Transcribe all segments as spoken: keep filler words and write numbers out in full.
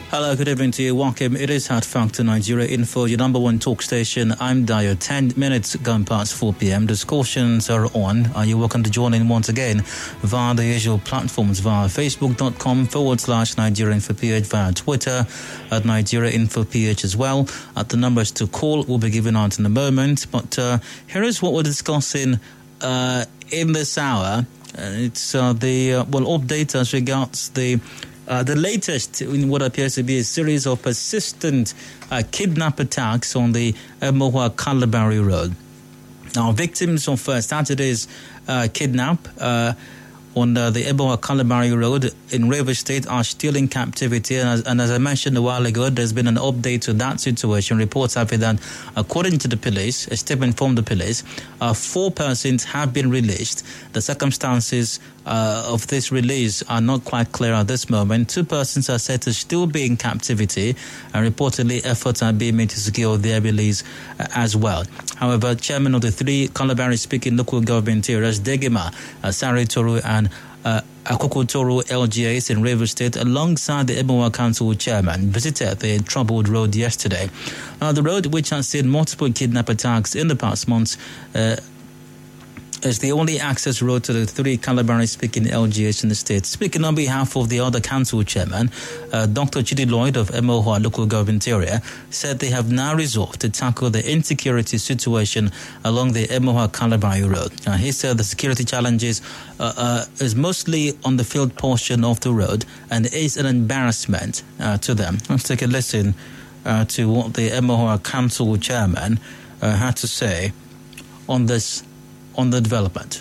Hello, good evening to you. Welcome. It is Hard Factor Nigeria Info, your number one talk station. I'm Dio. ten minutes gone past four p.m. Discussions are on. Are you welcome to join in once again via the usual platforms, via facebook.com forward slash Nigeria Info PH, via Twitter at Nigeria Info PH as well. At the numbers to call will be given out in a moment. But uh, here is what we're discussing uh, in this hour. Uh, it's uh, the, uh, well, update as regards the Uh, the latest in what appears to be a series of persistent uh, kidnap attacks on the Emohua Kalabari Road. Now, victims of uh, Saturday's uh, kidnap uh, on uh, the Emohua Kalabari Road in Rivers State are still in captivity. And as, and as I mentioned a while ago, there's been an update to that situation. Reports have been that, according to the police, a statement from the police, uh, four persons have been released. The circumstances Uh, of this release are not quite clear at this moment. Two persons are said to still be in captivity, and reportedly efforts are being made to secure their release uh, as well. However, chairman of the three Kalabari-speaking local government areas, Degema, uh, Sari Toru, and uh, Akoko Toru L G As in Rivers State, alongside the Emohua Council chairman, visited the troubled road yesterday. Uh, the road, which has seen multiple kidnap attacks in the past months, uh, is the only access road to the three Kalabari-speaking L G As in the state. Speaking on behalf of the other council chairman, uh, Doctor Chidi Lloyd of Emohua local government area said they have now resolved to tackle the insecurity situation along the Emohua Kalabari road. Uh, he said the security challenges uh, uh, is mostly on the field portion of the road and is an embarrassment uh, to them. Let's take a listen uh, to what the Emohua council chairman uh, had to say on this on the development.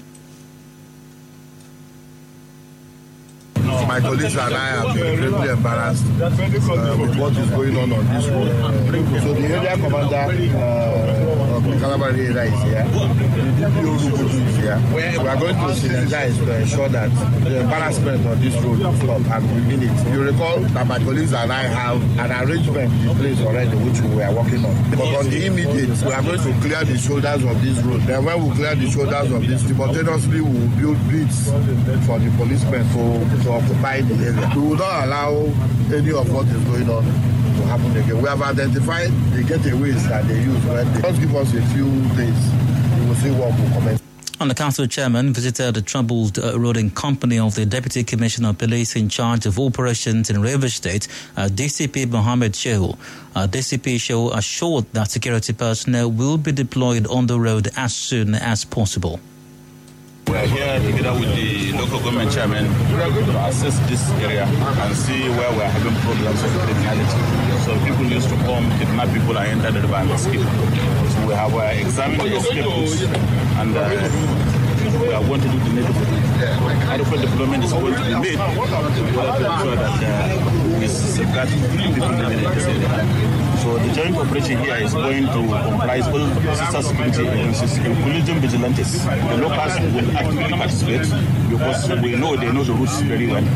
My colleagues and I have been greatly embarrassed uh, with what is going on on this road. So the area commander uh, of the Kalabari area is here. The D P O is here. We are going to synergize to ensure that the embarrassment on this road will stop, and we mean it. You recall that my colleagues and I have an arrangement in place already which we are working on. But on the immediate, we are going to clear the shoulders of this road. Then when we clear the shoulders of this, simultaneously we will build bridges for the policemen to, to occupy the area. We will not allow any of what is going on to happen again. We have identified the getaways that they use. When they just give us a few days, we will see what will commence. And the council chairman visited the troubled uh, road in company of the Deputy Commissioner of Police in charge of operations in Rivers State, uh, D C P Mohammed Shehu. Uh, D C P Shehu assured that security personnel will be deployed on the road as soon as possible. We are here together with the local government chairman to assess this area and see where we are having problems with criminality. So people used to come, kidnap people and enter the river and escape. So we have uh, examined the escape routes, and uh, we are going to do the needful. Adequate deployment is going to be made in order to ensure that uh, we safeguard people living in this area. So the joint operation here is going to comprise all sister security agencies, including vigilantes. The locals will actively participate because we know they know the routes very well.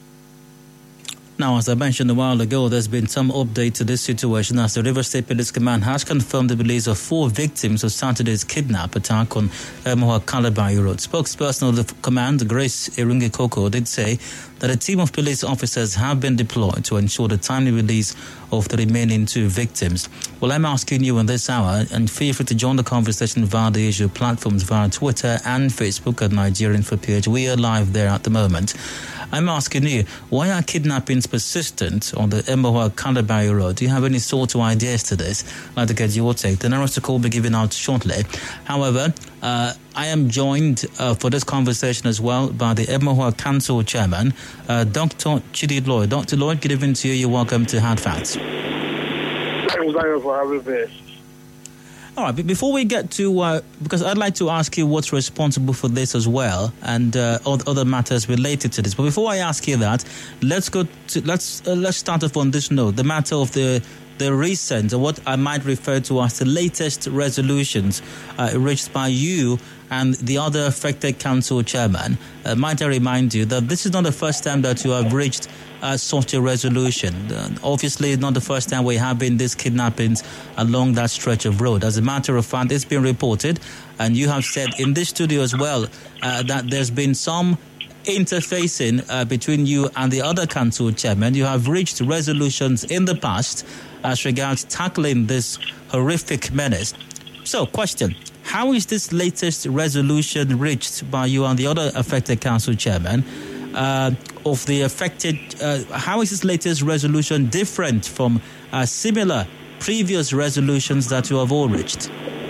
Now, as I mentioned a while ago, there's been some update to this situation as the Rivers State Police Command has confirmed the release of four victims of Saturday's kidnap attack on Emohua Kalabari Road. Spokesperson of the command, Grace Irungi Koko, did say that a team of police officers have been deployed to ensure the timely release of the remaining two victims. Well, I'm asking you in this hour, and feel free to join the conversation via the usual platforms, via Twitter and Facebook at Nigeria Info P H. We are live there at the moment. I'm asking you, why are kidnappings persistent on the Emohua Kalabari Road? Do you have any sort of ideas to this? I'd like to get your take. The numbers to call will be given out shortly. However, uh, I am joined uh, for this conversation as well by the Emohua Council Chairman, uh, Doctor Chidi Lloyd. Doctor Lloyd, good evening to you. You're welcome to Hard Facts. Thanks, Daniel, for having me. All right, but before we get to, uh, because I'd like to ask you what's responsible for this as well, and uh, other matters related to this. But before I ask you that, let's go to let's uh, let's start off on this note: the matter of the the recent, or what I might refer to as the latest resolutions uh, reached by you and the other affected council chairman. Uh, might I remind you that this is not the first time that you have reached Uh, such a resolution. Uh, obviously, not the first time we have been these kidnappings along that stretch of road. As a matter of fact, it's been reported, and you have said in this studio as well, uh, that there's been some interfacing uh, between you and the other council chairman. You have reached resolutions in the past as regards tackling this horrific menace. So, question, how is this latest resolution reached by you and the other affected council chairman uh, of the affected, uh, how is this latest resolution different from uh, similar previous resolutions that you have all reached?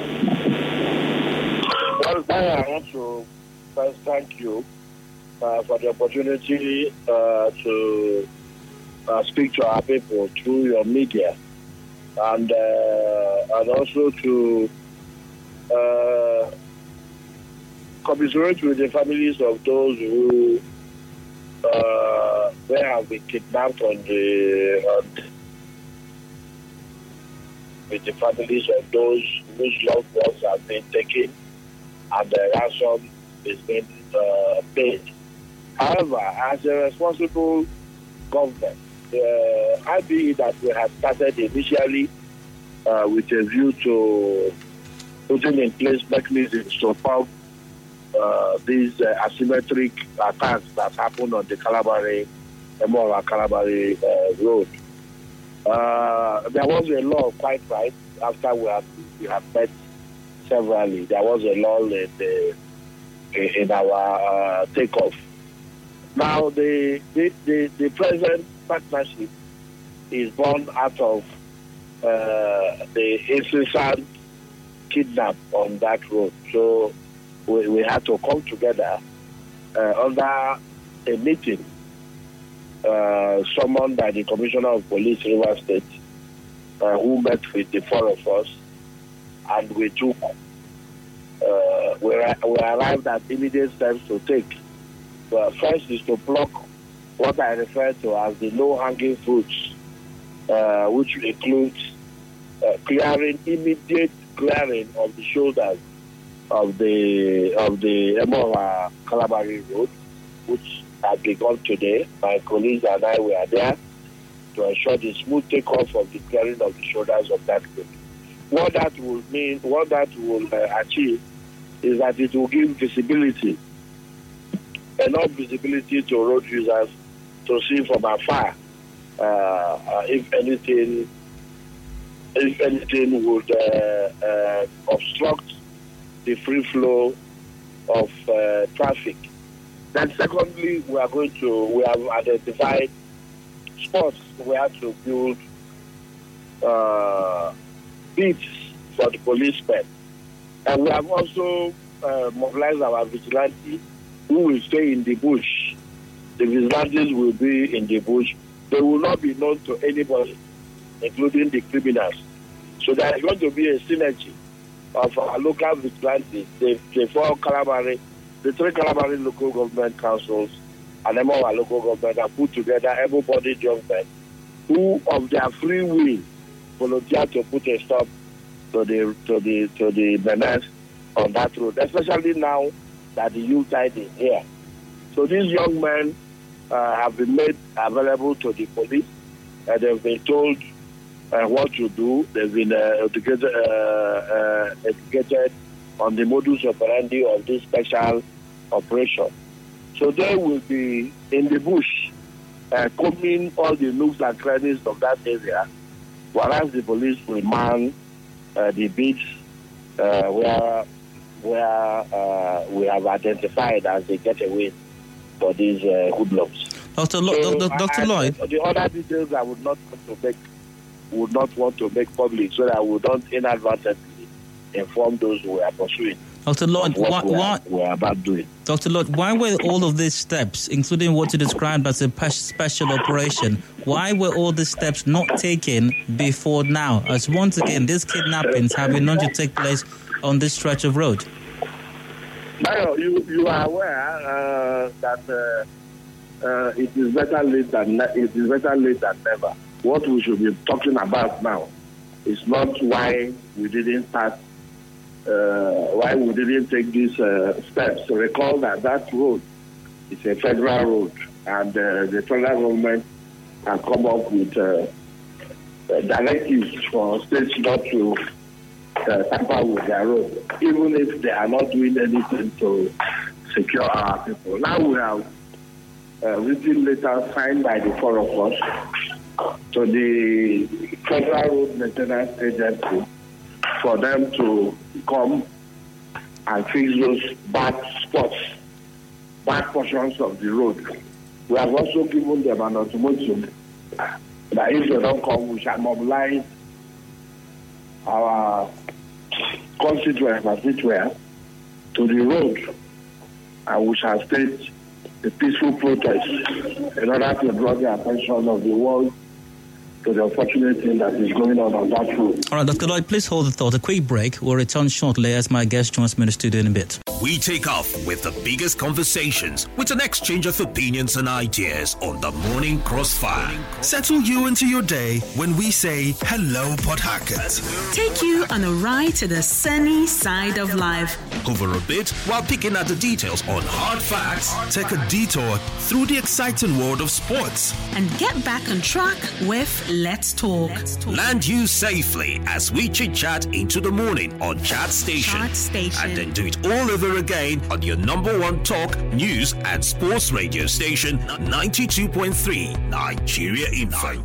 Well, I want to first thank you uh, for the opportunity uh, to uh, speak to our people through your media, and uh, and also to uh, commiserate with the families of those who uh, they have been kidnapped on the on with the families of those whose loved ones have been taken and the ransom is being uh, paid. However, as a responsible government, uh, I believe that we have started initially uh, with a view to putting in place mechanisms to stop uh, these uh, asymmetric attacks that happen on the Kalabari, Emora Kalabari uh, road. Uh, there was a law, quite right, after we have, we have met severally. There was a law in, the, in our uh, takeoff. Now, the, the, the, the present partnership is born out of uh, the incessant kidnap on that road. So we, we had to come together uh, under a meeting uh, summoned by the Commissioner of Police, River State, uh, who met with the four of us, and we took, uh, we, we arrived at immediate steps to take. Well, first is to block what I refer to as the low-hanging fruits, uh, which includes uh, clearing, immediate clearing of the shoulders of the of the Emora Kalabari Road, which has begun today. My colleagues and I were there to ensure the smooth takeoff of the clearing of the shoulders of that road. What that will mean, what that will uh, achieve, is that it will give visibility, enough visibility to road users to see from afar uh, uh, if anything, if anything would uh, uh, obstruct the free flow of uh, traffic. Then, secondly, we are going to we have identified spots where to build uh, beats for the policemen, and we have also uh, mobilized our vigilantes who will stay in the bush. The vigilantes will be in the bush. They will not be known to anybody, including the criminals. So there is going to be a synergy of our local vigilantes, the, the four Kalabari, the three Kalabari local government councils, and them all our local government are put together, able-bodied young men who, of their free will, volunteer to put a stop to the to the to the menace on that road, especially now that the youth tide is here. So these young men uh, have been made available to the police, and they've been told uh, what to do. They've been uh, educated, uh, uh, educated on the modus operandi of this special operation. So they will be in the bush, uh, combing all the nooks and crannies of that area, whereas the police will man uh, the beats uh, where where uh, we have identified as the getaway for these uh, hoodlums. Doctor Lo- so Doctor Doctor I, Lloyd, I, the other details I would not want to make would not want to make public, so that we don't inadvertently inform those who are pursuing. Doctor Lloyd, why, we, are, why, we are about doing. Doctor Lloyd, why were all of these steps, including what you described as a special operation, why were all these steps not taken before now? As once again, these kidnappings have been known to take place on this stretch of road. Now, you you are aware uh, that uh, uh, it is better late than ne- it is better late than never. What we should be talking about now is not why we didn't start. Uh, why we didn't take these uh, steps. So recall that that road is a federal road, and uh, the federal government has come up with uh, uh, directives for states not to uh, tamper with their road, even if they are not doing anything to secure our people. Now we have uh, written letter signed by the four of us to the Federal Road Maintenance Agency for them to come and fix those bad spots, bad portions of the road. We have also given them an ultimatum that if they don't come, we shall mobilize our constituents as it were to the road, and we shall stage a peaceful protest in order to draw the attention of the world to the unfortunate thing that is going on on that road. All right, Doctor Lloyd, please hold the thought. A quick break. We'll return shortly as my guest joins me in the studio in a bit. We take off with the biggest conversations with an exchange of opinions and ideas on the Morning Crossfire. Settle you into your day when we say hello, Port Harcourt. Take you on a ride to the sunny side of life. Hover a bit while picking at the details on hard facts. Take a detour through the exciting world of sports. And get back on track with Let's Talk. Let's Talk. Land you safely as we chit-chat into the morning on Chat Station. Chat Station. And then do it all over again on your number one talk, news and sports radio station, ninety-two point three Nigeria Info.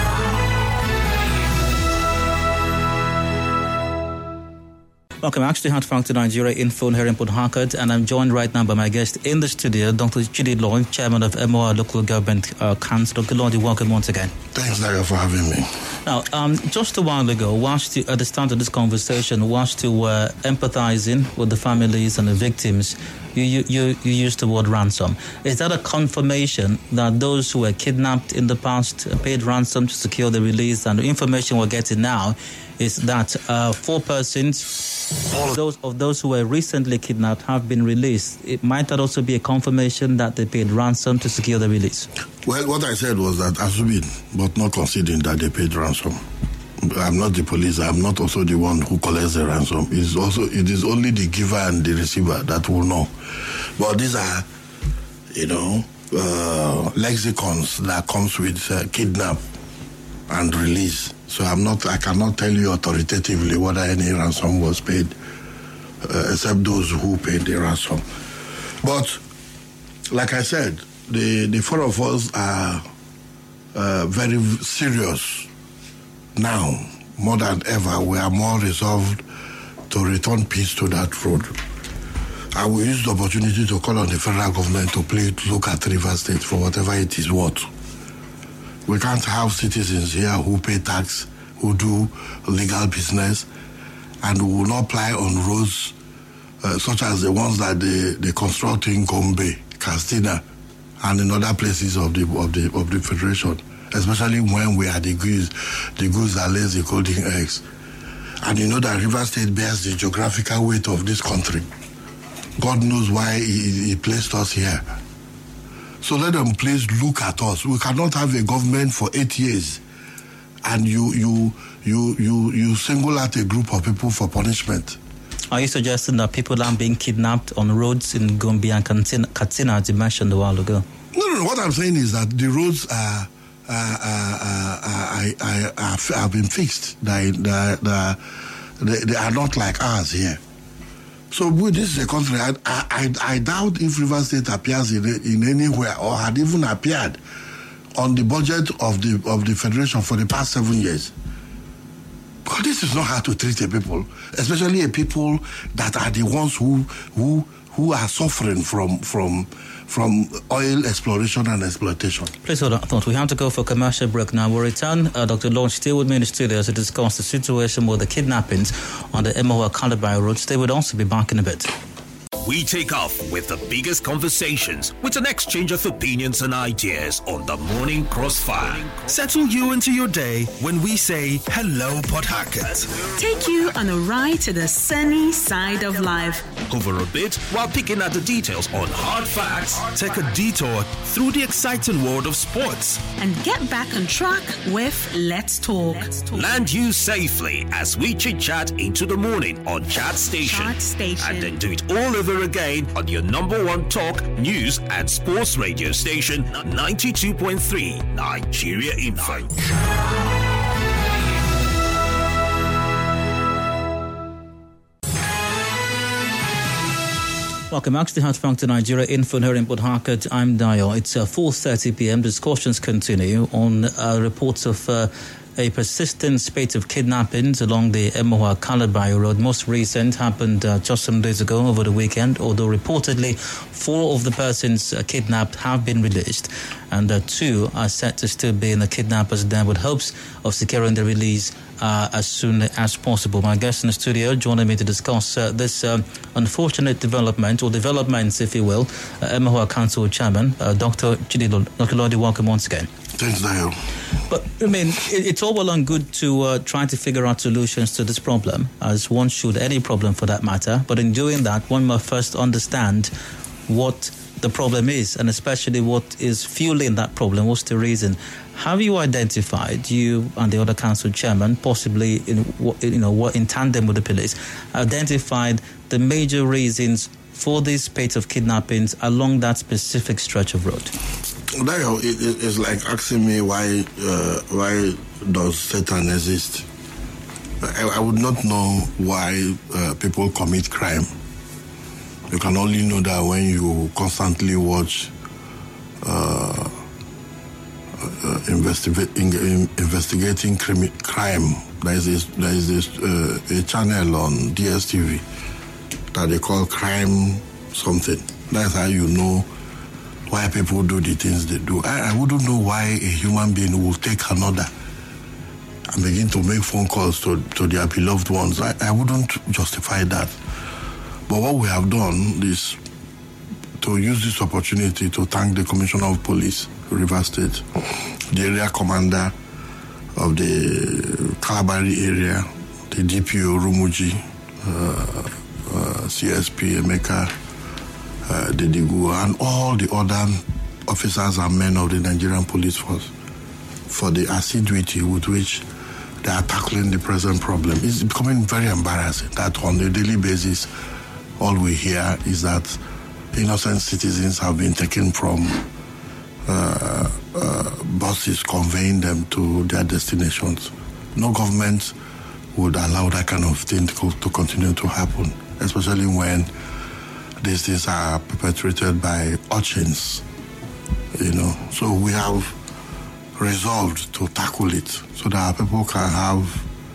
Welcome. I actually had Factor Nigeria Info here in Port Harcourt, and I'm joined right now by my guest in the studio, Doctor Chidi Lloyd, Chairman of M O R Local Government uh, Council. Doctor Lloyd, welcome once again. Thanks, Dayo, for having me. Now, um, just a while ago, whilst you, at the start of this conversation, whilst you were empathizing with the families and the victims, you, you, you, you used the word ransom. Is that a confirmation that those who were kidnapped in the past paid ransom to secure the release? And the information we're getting now is that uh, four persons, all of those of those who were recently kidnapped, have been released. It might that also be a confirmation that they paid ransom to secure the release? Well, what I said was that assuming, but not considering that they paid ransom. I'm not the police. I'm not also the one who collects the ransom. It's also it is only the giver and the receiver that will know. But these are, you know, uh, lexicons that comes with uh, kidnap and release. So I'm not. I cannot tell you authoritatively whether any ransom was paid, uh, except those who paid the ransom. But like I said, the the four of us are uh, very serious now, more than ever. We are more resolved to return peace to that road. I will use the opportunity to call on the federal government to please look at Rivers State for whatever it is worth. We can't have citizens here who pay tax, who do legal business, and who will not ply on roads uh, such as the ones that they, they construct in Gombe, Castina, and in other places of the of the of the federation, especially when we are the goods, the goods that lays the golden eggs. And you know that Rivers State bears the geographical weight of this country. God knows why he, he placed us here. So let them please look at us. We cannot have a government for eight years and you you you you you single out a group of people for punishment. Are you suggesting that people are being kidnapped on roads in Gombe and Katsina, as you mentioned a while ago? No, no, no. What I'm saying is that the roads are, are, are, are, are, are, have been fixed. They, they, they, they are not like ours here. So this is a country, I, I, I doubt if Rivers State appears in, in anywhere or had even appeared on the budget of the of the Federation for the past seven years. But this is not how to treat a people, especially a people that are the ones who who who are suffering from from from oil exploration and exploitation. Please hold on. I thought we have to go for a commercial break now. We'll return. Uh, Doctor Lloyd, stay with me in the studio to discuss the situation with the kidnappings on the M O R Calabar Road. Stay with us. We'll be back in a bit. We take off with the biggest conversations with an exchange of opinions and ideas on the Morning Crossfire. Settle you into your day when we say hello, Port Harcourt. Take you on a ride to the sunny side of life. Hover a bit while picking at the details on hard facts. Take a detour through the exciting world of sports. And get back on track with Let's Talk. Let's Talk. Land you safely as we chit-chat into the morning on Chat Station. Chat Station. And then do it all over again on your number one talk, news and sports radio station, ninety-two point three Nigeria Info. Welcome back to the Hard Factor Nigeria Info here in Port Harcourt. I'm Dio. It's uh, four thirty p.m. Discussions continue on uh, reports of uh, a persistent spate of kidnappings along the Emohua Kalabari Road. Most recent happened uh, just some days ago over the weekend, although reportedly four of the persons uh, kidnapped have been released, and uh, two are set to still be in the kidnappers' den with hopes of securing the release uh, as soon as possible. My guest in the studio joining me to discuss uh, this uh, unfortunate development, or developments, if you will, uh, Emohua Council Chairman, uh, Doctor Chidi Lodi. Welcome once again. Thanks, Dio. But, I mean, it, it's all well and good to uh, try to figure out solutions to this problem, as one should, any problem for that matter. But in doing that, one must first understand what the problem is, and especially what is fueling that problem. What's the reason? Have you identified, you and the other council chairman, possibly in you know in tandem with the police, identified the major reasons for this spate of kidnappings along that specific stretch of road? Dio, it, it, it's like asking me why uh, why does Satan exist? I, I would not know why uh, people commit crime. You can only know that when you constantly watch uh, uh, investigating investigating crime. crime. There is this, there is this uh, a channel on D S T V that they call Crime Something. That's how you know why people do the things they do. I, I wouldn't know why a human being will take another and begin to make phone calls to, to their beloved ones. I, I wouldn't justify that. But what we have done is to use this opportunity to thank the Commissioner of Police, Rivers State, the area commander of the Kalabari area, the D P O Rumuji, uh, uh, C S P Emeka, Uh, the Digu, and all the other officers and men of the Nigerian police force for the assiduity with which they are tackling the present problem. It's becoming very embarrassing that on a daily basis, all we hear is that innocent citizens have been taken from uh, uh, buses conveying them to their destinations. No government would allow that kind of thing to, to continue to happen, especially when these things are perpetrated by urchins, you know. So we have resolved to tackle it so that our people can have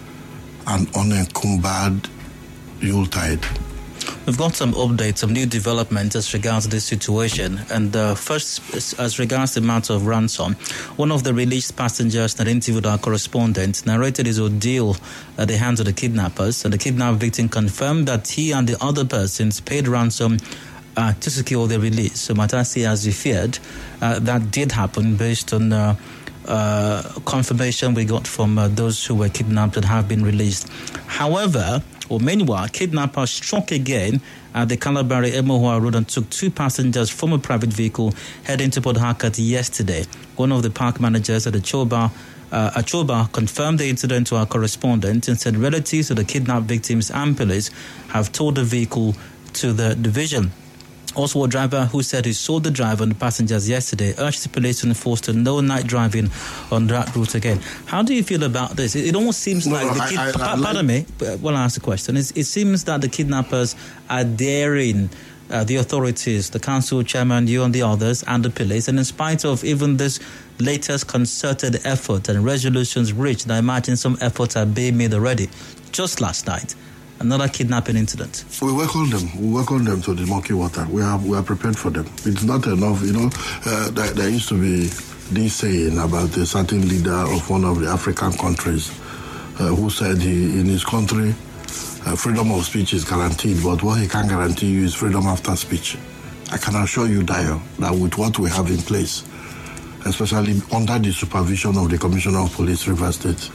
an unencumbered Yuletide. We've got some updates, some new developments as regards this situation. And uh, first, as regards the matter of ransom, one of the released passengers that interviewed our correspondent narrated his ordeal at the hands of the kidnappers. And the kidnapped victim confirmed that he and the other persons paid ransom uh, to secure their release. So Matasi, as he feared, uh, that did happen based on uh, uh, confirmation we got from uh, those who were kidnapped and have been released. However, Or meanwhile, kidnappers struck again at the Kalabari Emohua Road and took two passengers from a private vehicle heading to Port Harcourt yesterday. One of the park managers at the Choba, uh, at Choba confirmed the incident to our correspondent and said relatives of the kidnapped victims and police have towed the vehicle to the division. Also, a driver who said he saw the driver and the passengers yesterday urged the police to enforce the no night driving on that route again. How do you feel about this? It, it almost seems no, like... the kid, I, I, I, pardon like... me, well, I'll ask the question. It, it seems that the kidnappers are daring uh, the authorities, the council chairman, you and the others, and the police. And in spite of even this latest concerted effort and resolutions reached, I imagine some efforts are being made already. Just last night, another kidnapping incident. We welcome them. We welcome them to the murky water. We are we are prepared for them. It's not enough, you know. Uh, there, there used to be this saying about a certain leader of one of the African countries uh, who said he, in his country, uh, freedom of speech is guaranteed, but what he can't guarantee you is freedom after speech. I can assure you, Dio, that with what we have in place, especially under the supervision of the Commissioner of Police, Rivers State,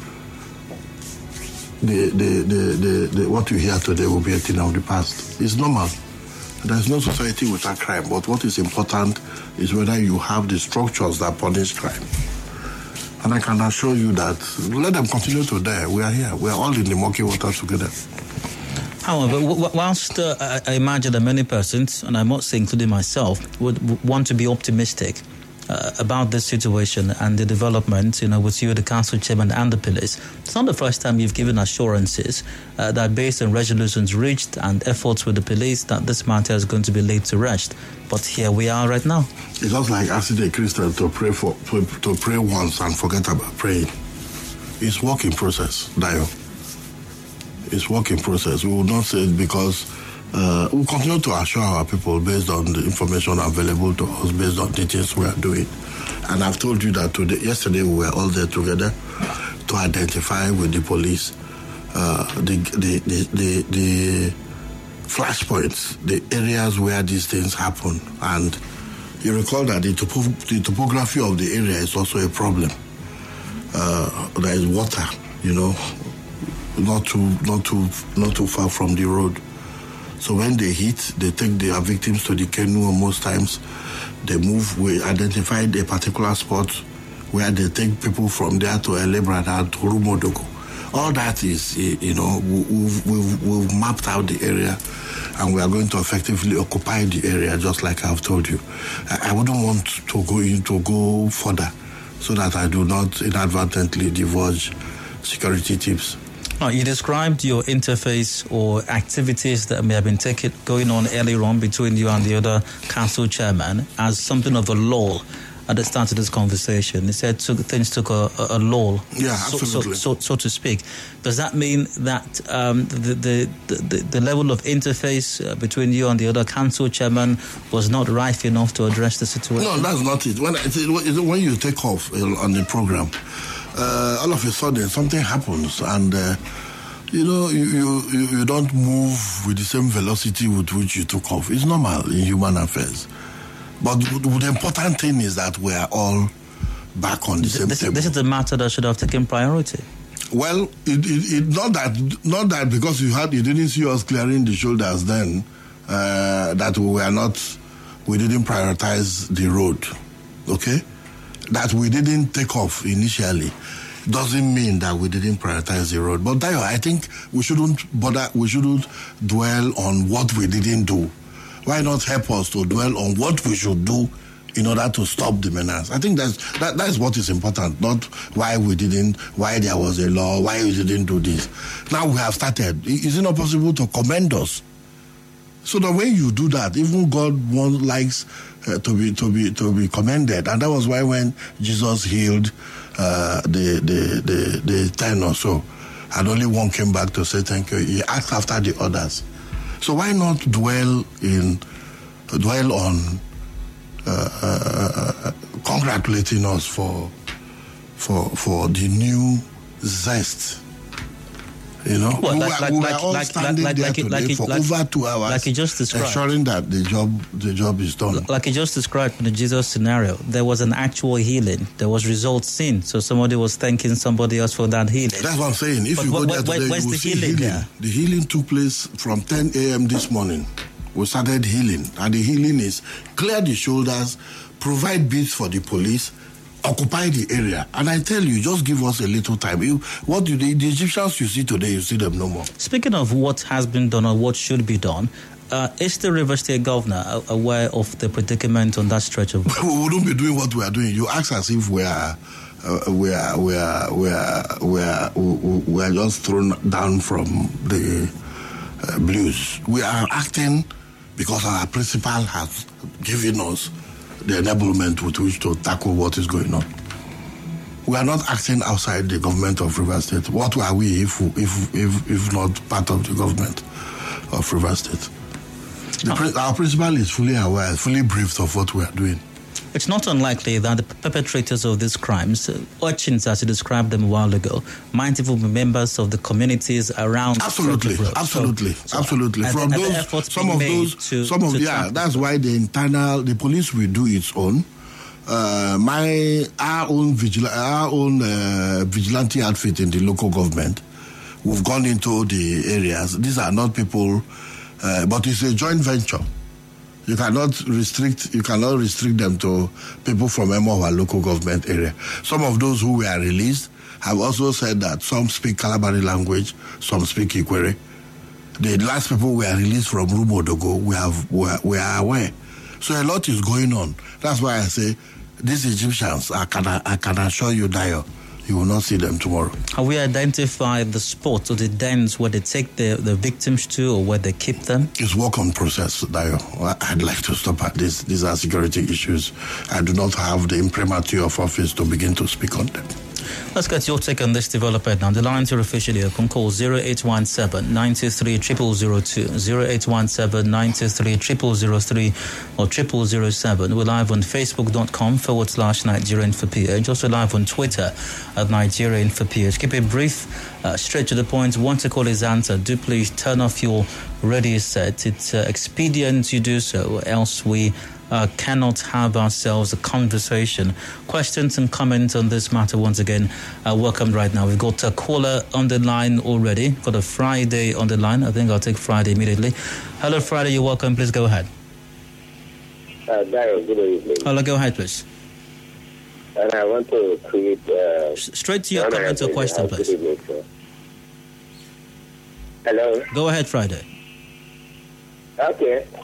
The, the, the, the, the, what you hear today will be a thing of the past. It's normal. There's no society without crime, but what is important is whether you have the structures that punish crime. And I can assure you that, let them continue to die. We are here. We are all in the murky water together. However, whilst uh, I imagine that many persons, and I must say including myself, would want to be optimistic uh, about this situation and the development, you know, with you, the council chairman and the police. It's not the first time you've given assurances uh, that based on resolutions reached and efforts with the police that this matter is going to be laid to rest. But here we are right now. It's just like asking a Christian to pray for to, to pray once and forget about praying. It's work in process, Dio. It's work in process. We will not say it because uh, we'll continue to assure our people based on the information available to us, based on the things we are doing. And I've told you that today, yesterday we were all there together to identify with the police uh, the, the, the, the, the flashpoints, the areas where these things happen. And you recall that the, topo- the topography of the area is also a problem. Uh, there is water, you know, not too, not too, not too far from the road. So when they hit, they take their victims to the canoe. Most times, they move. We identified a particular spot where they take people from there to Elebrada to Rumodogo. All that is, you know, we've, we've, we've mapped out the area, and we are going to effectively occupy the area, just like I've told you. I, I wouldn't want to go in to go further, so that I do not inadvertently divulge security tips. Oh, you described your interface or activities that may have been taken, going on earlier on between you and the other council chairman as something of a lull at the start of this conversation. He said took, things took a, a, a lull, yeah, so, absolutely. So, so, so to speak. Does that mean that um, the, the, the, the level of interface uh, between you and the other council chairman was not rife enough to address the situation? No, that's not it. When, it, when you take off on the program, uh, all of a sudden something happens, and uh, you know you, you, you don't move with the same velocity with which you took off. It's normal in human affairs. But the important thing is that we are all back on the same this, table. This is the matter that should have taken priority. Well, it, it, it not that not that because you had you didn't see us clearing the shoulders then uh, that we were not we didn't prioritize the road, okay? That we didn't take off initially doesn't mean that we didn't prioritize the road. But Dayo, I think we shouldn't bother. We shouldn't dwell on what we didn't do. Why not help us to dwell on what we should do in order to stop the menace? I think that's that, that's what is important, not why we didn't, why there was a law, why we didn't do this. Now we have started. Is it not possible to commend us? So that when you do that, even God wants, likes uh, to be to be to be commended, and that was why when Jesus healed uh, the, the the the ten or so, and only one came back to say thank you, he asked after the others. So why not dwell in dwell on uh, uh, congratulating us for for for the new zest? You know, well, we like, were, we like, were all like, standing like, there like, today like, for like, over two hours, like you just described, ensuring that the job the job is done. Like you just described in the Jesus scenario, there was an actual healing. There was results seen. So somebody was thanking somebody else for that healing. That's what I'm saying. If but you what, go there what, today, where's you will the see healing? healing. There? The healing took place from ten a.m. this morning. We started healing, and the healing is clear the shoulders, provide beats for the police, occupy the area. And I tell you, just give us a little time. You, what do the, the Egyptians you see today, you see them no more. Speaking of what has been done or what should be done, uh, is the River State governor aware of the predicament on that stretch of road? We wouldn't be doing what we are doing. You ask as if we are, uh, we are, we are, we are, we are, we are just thrown down from the uh, blues. We are acting because our principal has given us the enablement with which to tackle what is going on. We are not acting outside the government of River State. What are we if if if, if not part of the government of River State? The, oh. Our principal is fully aware, fully briefed of what we are doing. It's not unlikely that the perpetrators of these crimes, uh, urchins as you described them a while ago, might even be members of the communities around. Absolutely, the absolutely, so, so absolutely. From those, some of those, to, some of to yeah. That's why the internal, the police will do its own. Uh, my our own vigil, our own uh, vigilante outfit in the local government. We've gone into the areas. These are not people, uh, but it's a joint venture. You cannot restrict. You cannot restrict them to people from any of our local government area. Some of those who were released have also said that some speak Kalabari language, some speak Ikwere. The last people were released from Rumodogo. We have we are, we are aware. So a lot is going on. That's why I say these Egyptians, I can, I can assure you, Dio, you will not see them tomorrow. Have we identified the spots or the dens where they take the, the victims to or where they keep them? It's work on process, Dio. I'd like to stop at this. These are security issues. I do not have the imprimatur of office to begin to speak on them. Let's get your take on this development now. The lines are officially open. Call zero eight one seven, nine two three, zero zero zero two, zero eight one seven, nine two three, zero zero zero three or zero zero zero seven. We're live on facebook.com forward slash Nigeria Info P H. Also live on Twitter at Nigeria Info P H. Keep it brief, uh, straight to the point. Once a call is answered, do please turn off your radio set. It's uh, expedient you do so, else we Uh, cannot have ourselves a conversation. Questions and comments on this matter, once again, uh, welcomed right now. We've got a caller on the line already. Got a Friday on the line. I think I'll take Friday immediately. Hello, Friday. You're welcome. Please go ahead. Uh, Daryl, good evening. Hello, go ahead, please. And I want to create... Uh, S- straight to your comment or question, please. Evening, Hello? Go ahead, Friday. Okay.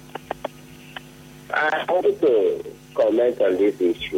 I want to comment on this issue.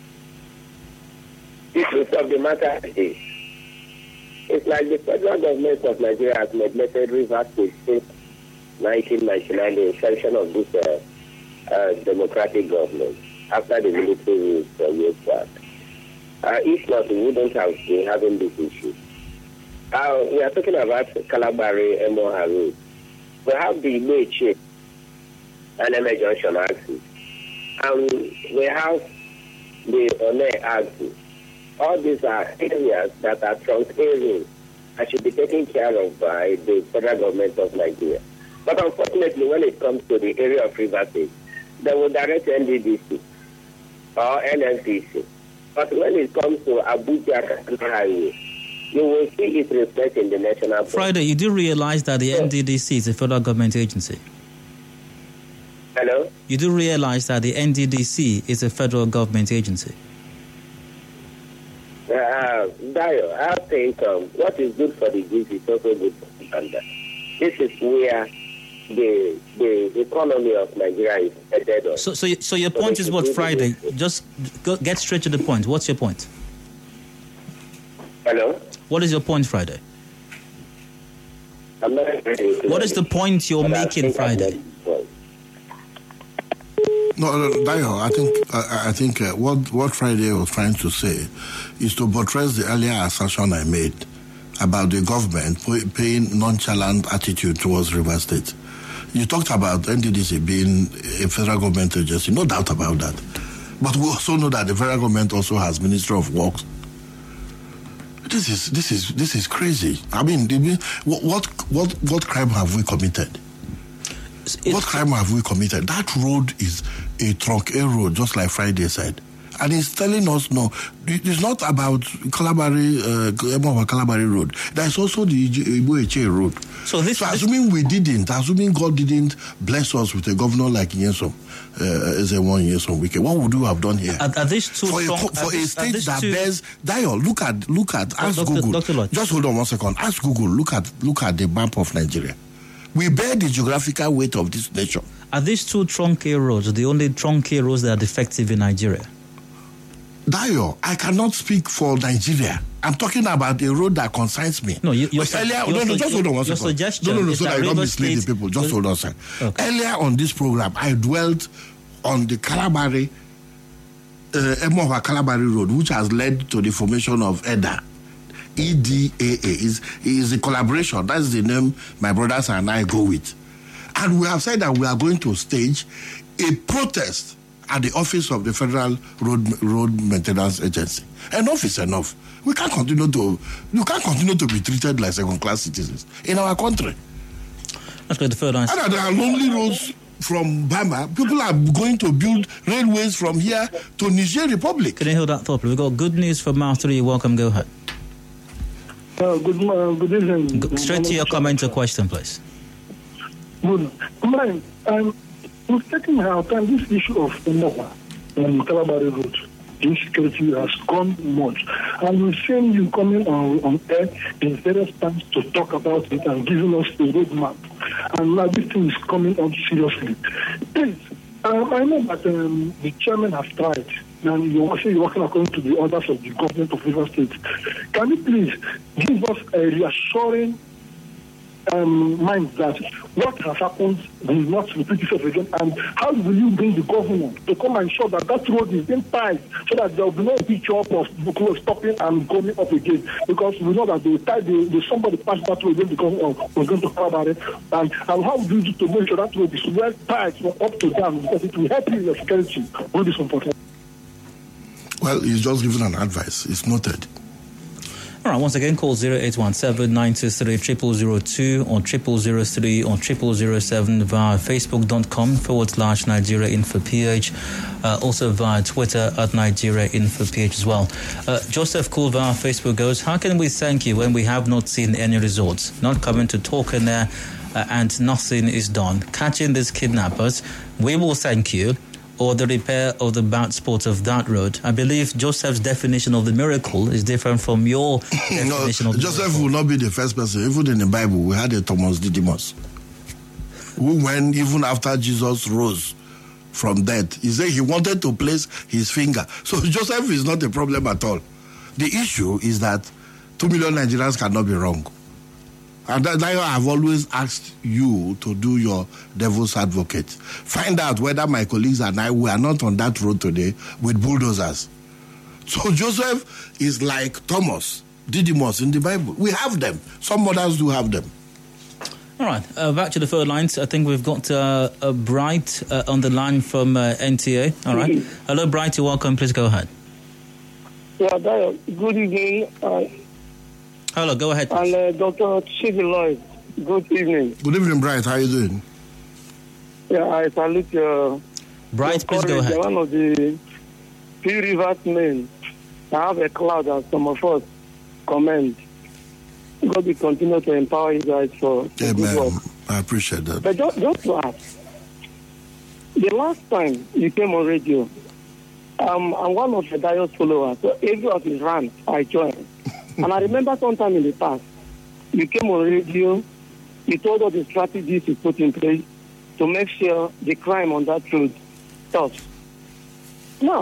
The truth of the matter is, it's like the federal government of Nigeria has neglected Rivers State since nineteen ninety-nine, the inception of this uh, uh, democratic government, after the military rule from years back. Uh, if not, we wouldn't have been having this issue. Uh, we are talking about Kalabari Emoha Road. We have the May chip and M A Junction axis. And we have the One axis. All these are areas that are trunk areas and should be taken care of by the federal government of Nigeria. But unfortunately, when it comes to the area of River State, they will direct N D D C or N N C C. But when it comes to Abuja Highway, you will see it reflected in the national plan. Friday, you do realize that the Yes. N D D C is a federal government agency? Hello? You do realize that the N D D C is a federal government agency? Uh, Dio, I think um, what is good for the Jews is also good for the Uganda. This is where the the economy of Nigeria is headed on. So, so, y- so your So point they is should what, do Friday? this. Just go, get straight to the point. What's your point? Hello? What is your point, Friday? I'm not ready to What is the point you're But I making, think I've Friday? made this point. No, no, Dio, I think I, I think uh, what what Friday was trying to say is to buttress the earlier assertion I made about the government pay, paying nonchalant attitude towards River State. You talked about N D D C being a federal government agency, no doubt about that. But we also know that the federal government also has Ministry of Works. This is this is this is crazy. I mean, the- what what what what crime have we committed? It- What crime have we committed? That road is a trunk A road, just like Friday said. And he's telling us, no, it's not about Kalabari, uh, Kalabari Road. There's also the Igbo Eche Road. So this, So this assuming we didn't, assuming God didn't bless us with a governor like Nyesom, uh, as a one Nyesom Wike, what would you have done here? are, are these two For a, strong, co- are for a these- are state these that two- bears, Dio, look at, look at, ask Doctor Google. Doctor Lodge. Just hold on one second. Ask Google, look at, look at the map of Nigeria. We bear the geographical weight of this nation. Are these two trunky roads the only trunky roads that are defective in Nigeria? Dio, I cannot speak for Nigeria. I'm talking about a road that concerns me. No, you- your But su- earlier, your no, no, su- just hold on one your second. suggestion No, no, no, is so that that I don't River mislead the State people. Just will- hold on a second. Okay. Earlier on this program, I dwelt on the Kalabari, uh, Emoha Kalabari Road, which has led to the formation of E D A. E D A A is is a collaboration. That's the name my brothers and I go with. And we have said that we are going to stage a protest at the office of the Federal Road Road Maintenance Agency. Enough is enough. We can't continue to you can't continue to be treated like second-class citizens in our country. Let's go to the third answer. And there are lonely roads from Bama. People are going to build railways from here to Niger Republic. Can you hold that thought? We've got good news from Master. You're welcome. Go ahead. Uh, good, uh, good evening. Go straight to your comment or question, please. Good. Mine, um, we've taken our time, this issue of Emoha and Kalabari Road. The insecurity has gone much. And we've seen you coming on, on air in various times to talk about it and giving us a roadmap. And now this thing is coming up seriously. Please, um, I know that um, the chairman has tried and you're working, you're working according to the orders of the government of Rivers State. Can you please give us a reassuring um, mind that what has happened will not repeat itself again, and how will you bring the government to come and ensure that that road is being tied so that there will be no picture of people stopping and coming up again? Because we know that they tie the, the somebody passed that road because of was going to cover about it, and, and how do you do to make sure that road is well tied from up to down, because it will help you in your security. All this important. Well, he's just given an advice. It's noted. All right, once again, call zero eight one seven, nine two three, zero zero zero two or zero zero zero three or zero zero zero seven via facebook.com forward slash Nigeria Info PH. Uh, also via Twitter at Nigeria Info PH as well. Uh, Joseph Cool via Facebook goes, how can we thank you when we have not seen any results? Not coming to talk in there uh, and nothing is done. Catching these kidnappers, we will thank you. Or the repair of the bad spots of that road. I believe Joseph's definition of the miracle is different from your definition no, of the Joseph miracle. will not be the first person. Even in the Bible, we had a Thomas Didymus who went even after Jesus rose from death. He said he wanted to place his finger. So Joseph is not a problem at all. The issue is that two million Nigerians cannot be wrong. And that's why I've always asked you to do your devil's advocate. Find out whether my colleagues and I were not on that road today with bulldozers. So Joseph is like Thomas, Didymus in the Bible. We have them. Some others do have them. All right, uh, back to the phone lines. I think we've got uh, a Bright uh, on the line from uh, N T A. All right. Mm-hmm. Hello, Bright. You're welcome. Please go ahead. Yeah, good evening. Uh, Hello, go ahead. And uh, Doctor Chibi Lloyd, good evening. Good evening, Bright. How are you doing? Yeah, I salute your... Bright, please go ahead. One of the P Rivers men. I have a cloud as some of us commend. God will continue to empower you guys for Amen. Good work. I appreciate that. But just, just to ask, the last time you came on radio, um, I'm one of the Dios followers, so every of his rants I joined. And I remember sometime in the past, you came on radio, you told us the strategies you put in place to make sure the crime on that road stops. Now,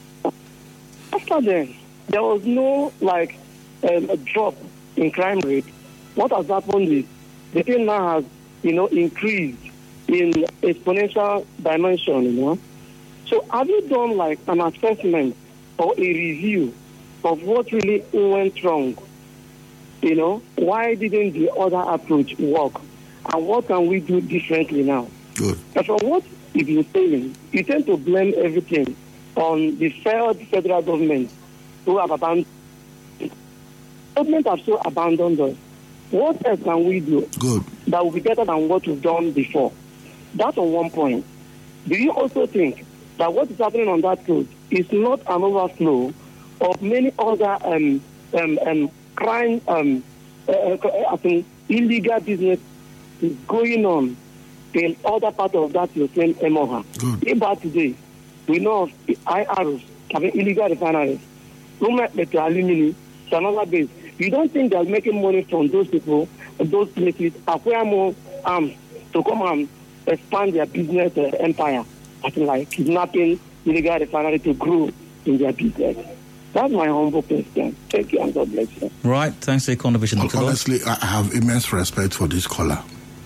after then, there was no, like, um, a drop in crime rate. What has happened is the thing now has, you know, increased in exponential dimension, you know. So have you done, like, an assessment or a review of what really went wrong? You know, why didn't the other approach work? And what can we do differently now? Good. And from what you've been saying, you tend to blame everything on the failed federal government who have abandoned. Government have so abandoned us. What else can we do Good. that will be better than what we've done before? That's on one point. Do you also think that what is happening on that road is not an overflow of many other um, um, um, crime, um, uh, I think illegal business is going on in other parts of that you're saying, Emoha? About today, we know of I R Os having illegal refineries. Rumor that aluminium, another base. You don't think they're making money from those people, those places, acquire more arms to come and expand their business uh, empire, I think like kidnapping illegal refinery to grow in their business? That's my humble question. Thank you and God bless you. Right, thanks for your contribution. Well, honestly, I have immense respect for this caller.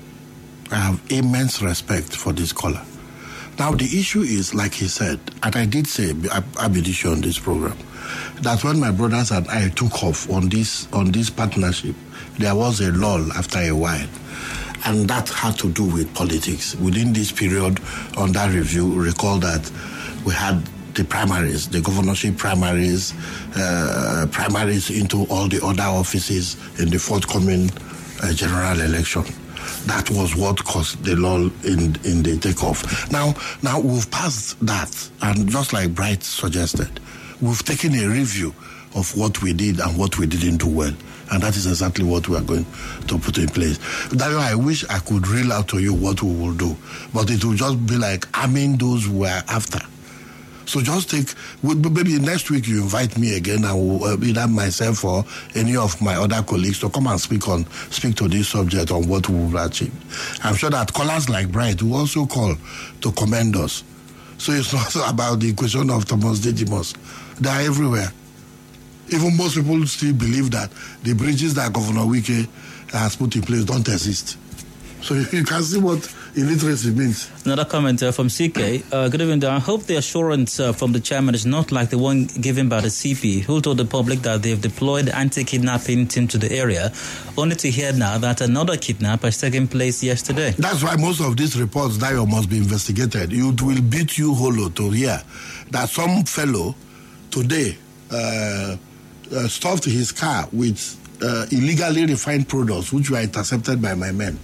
I have immense respect for this caller. Now, the issue is, like he said, and I did say, Abidisha on this program, that when my brothers and I took off on this on this partnership, there was a lull after a while. And that had to do with politics. Within this period, on that review, recall that we had the primaries, the governorship primaries, uh, primaries into all the other offices in the forthcoming uh, general election. That was what caused the lull in in the takeoff. Now, now we've passed that, and just like Bright suggested, we've taken a review of what we did and what we didn't do well. And that is exactly what we are going to put in place. That's why I wish I could reel out to you what we will do. But it will just be like arming those we are after. So just take, maybe next week you invite me again, and will, uh, either myself or any of my other colleagues to come and speak on, speak to this subject on what we will achieve. I'm sure that callers like Bright will also call to commend us. So it's not about the question of Thomas Didymus. They are everywhere. Even most people still believe that the bridges that Governor Wike has put in place don't exist. So you can see what illiteracy means. Another comment uh, from C K. Uh, good evening. I hope the assurance uh, from the chairman is not like the one given by the C P, who told the public that they've deployed anti-kidnapping team to the area, only to hear now that another kidnap has taken place yesterday. That's why most of these reports, Dio, must be investigated. It will beat you hollow to hear that some fellow today uh, uh, stuffed his car with uh, illegally refined products, which were intercepted by my men.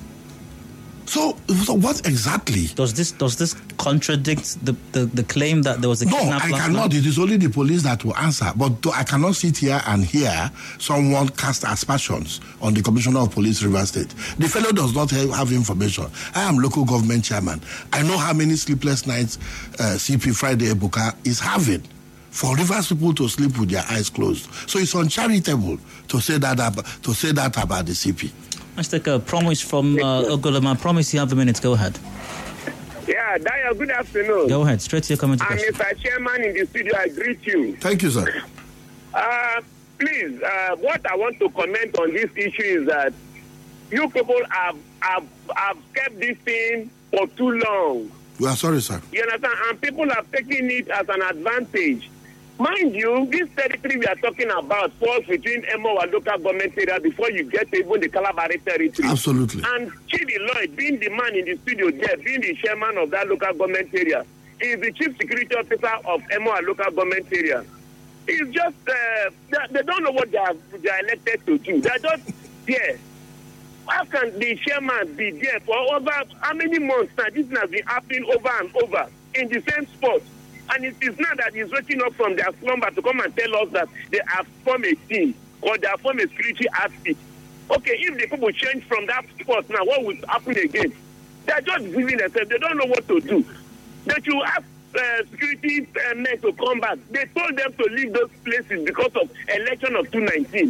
So, so what exactly? Does this does this contradict the, the, the claim that there was a no, kidnap? No, I cannot. It is only the police that will answer. But to, I cannot sit here and hear someone cast aspersions on the Commissioner of Police, Rivers State. The fellow does not have, have information. I am local government chairman. I know how many sleepless nights uh, C P Friday Ebuka is having for Rivers people to sleep with their eyes closed. So it's uncharitable to say that about, to say that about the C P. Let's take a promise from uh, Ogoloma. Promise you have a minute. Go ahead. Yeah, Dio, good afternoon. Go ahead. Straight to your comment. I'm Mister Chairman in the studio. I greet you. Thank you, sir. Uh, please, uh, what I want to comment on this issue is that you people have, have, have kept this thing for too long. We are sorry, sir. You understand? And people are taking it as an advantage. Mind you, this territory we are talking about falls between Emowa local government area before you get to even the Kalabari territory. Absolutely. And Chidi Lloyd, being the man in the studio there, being the chairman of that local government area, is the chief security officer of Emowa local government area. It's just, uh, they, they don't know what they are, they are elected to do. They're just there. How can the chairman be there for over how many months now? This has been happening over and over in the same spot. And it is not that he's waking up from their slumber to come and tell us that they have formed a team or they have formed a security outfit. Okay, if the people change from that spot now, what will happen again? They're just giving themselves. They don't know what to do. They should ask uh, security uh, men to come back. They told them to leave those places because of election of two nineteen.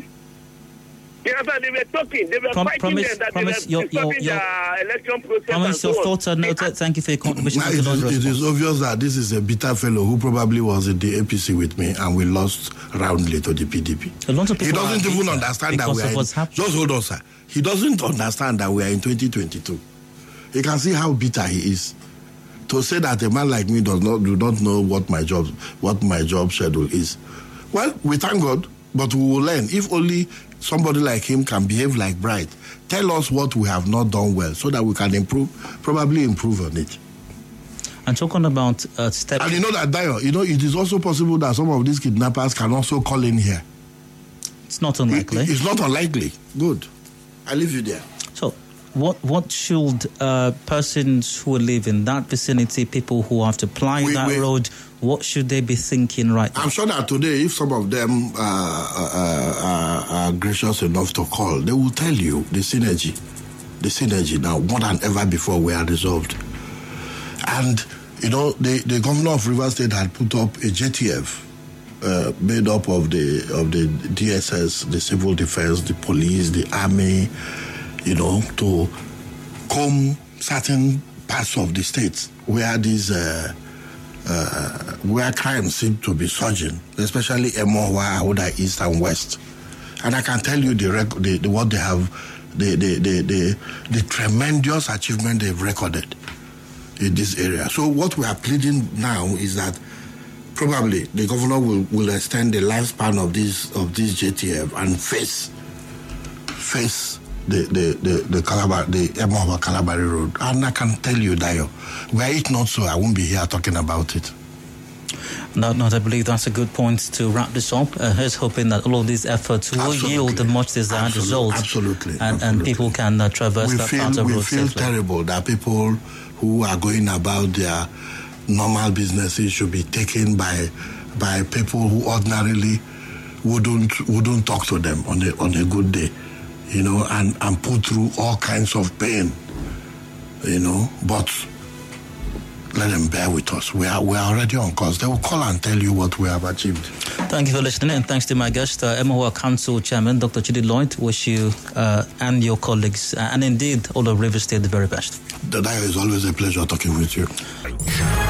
You know, they were talking, they were Prom- fighting promise, them that promise they were your, your, stopping your, the election process. Promise your so thoughts are noted. Thank you for your contribution. Now, it, is, it is obvious that this is a bitter fellow who probably was in the A P C with me and we lost roundly to the P D P. A lot of people he doesn't even understand that we are in, just hold on, sir. He doesn't understand that we are in twenty twenty-two. You can see how bitter he is. To say that a man like me does not do not know what my job what my job schedule is. Well, we thank God, but we will learn. If only somebody like him can behave like Bright, tell us what we have not done well so that we can improve, probably improve on it. And talking about uh, steps. And you know that, Dio, you know, it is also possible that some of these kidnappers can also call in here. It's not unlikely. It, it's not unlikely. Good. I leave you there. So, what what should uh, persons who live in that vicinity, people who have to ply we, that we, road, what should they be thinking right now? I'm sure that today, if some of them uh, uh, uh, are gracious enough to call, they will tell you the synergy. The synergy now, more than ever before, we are resolved. And, you know, the, the governor of Rivers State had put up a J T F uh, made up of the of the D S S, the civil defense, the police, the army, you know, to comb certain parts of the state where these uh, uh, where crime seem to be surging, especially Emowa, Ahoda East and West. And I can tell you the, rec- the, the what they have, the the, the the the tremendous achievement they've recorded in this area. So what we are pleading now is that probably the governor will, will extend the lifespan of this of this J T F and face face the the the, the Calabar the Emowa Calabari Road. And I can tell you, Dio, were it not so, I won't be here talking about it. No, no, I believe that's a good point to wrap this up. Uh, here's hoping that all of these efforts will Absolutely. yield the much desired Absolutely. result. Absolutely. And, Absolutely. and people can uh, traverse we that feel, part of we road feel safely. terrible that people who are going about their normal businesses should be taken by by people who ordinarily wouldn't wouldn't talk to them on a on a good day, you know, and, and put through all kinds of pain, you know, but let them bear with us. We are we are already on course. They will call and tell you what we have achieved. Thank you for listening, and thanks to my guest, uh, Emowa Council Chairman, Doctor Chidi Lloyd. Wish you uh, and your colleagues, uh, and indeed all of Rivers State, the very best. Dada, it's always a pleasure talking with you.